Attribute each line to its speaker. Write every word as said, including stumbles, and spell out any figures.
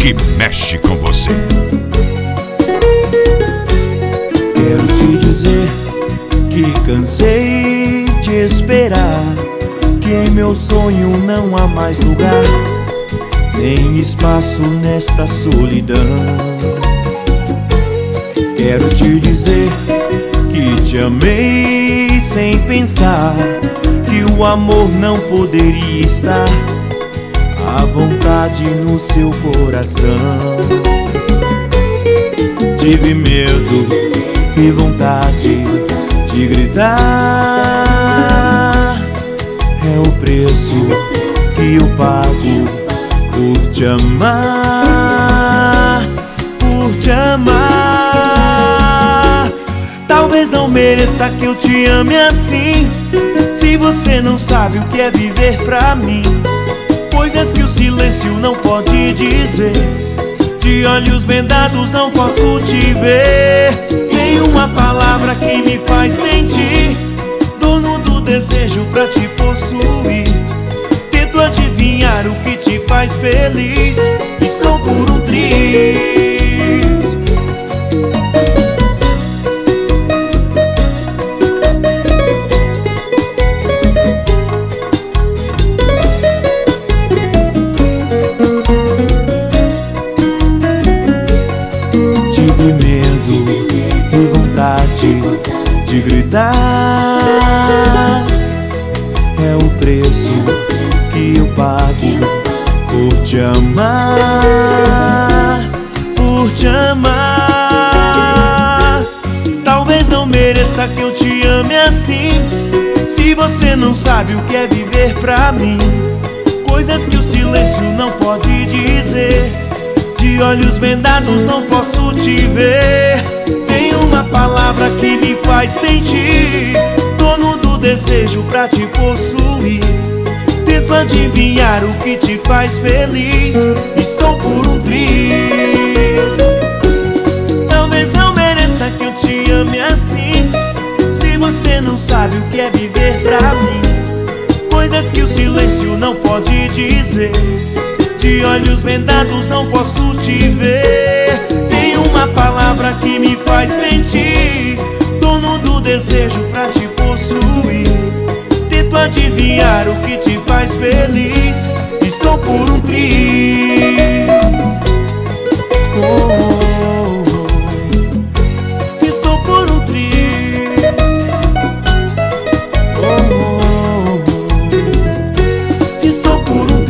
Speaker 1: que mexe com você.
Speaker 2: Quero te dizer que cansei de esperar, que em meu sonho não há mais lugar, nem espaço nesta solidão. Quero te dizer que te amei sem pensar, que o amor não poderia estar à vontade no seu coração. Tive medo e vontade de gritar, é o preço que eu pago por te amar, por te amar. Talvez não mereça que eu te ame assim, se você não sabe o que é viver pra mim. Coisas que o silêncio não pode dizer, de olhos vendados não posso te ver. Tem uma palavra que me faz sentir dono do desejo pra te possuir. Tento adivinhar o que te faz feliz, estou por um triz. Tive medo e vontade de gritar, é o preço que eu pago por te amar, por te amar. Talvez não mereça que eu te ame assim, se você não sabe o que é viver pra mim. Coisas que o silêncio não pode dizer, de olhos vendados não posso te ver. Tem uma palavra que me faz sentir dono do desejo pra te possuir. Tento adivinhar o que te faz feliz, estou por um triz. Talvez não mereça que eu te ame assim, se você não sabe o que é viver pra mim. Coisas que o silêncio não pode dizer, de olhos vendados não posso te ver. Tem uma palavra que me faz sentir dono do desejo pra te possuir. Tento adivinhar o que te faz feliz, estou por um triz. Oh, oh, oh. Estou por um triz. Oh, oh, oh. Estou por um triz.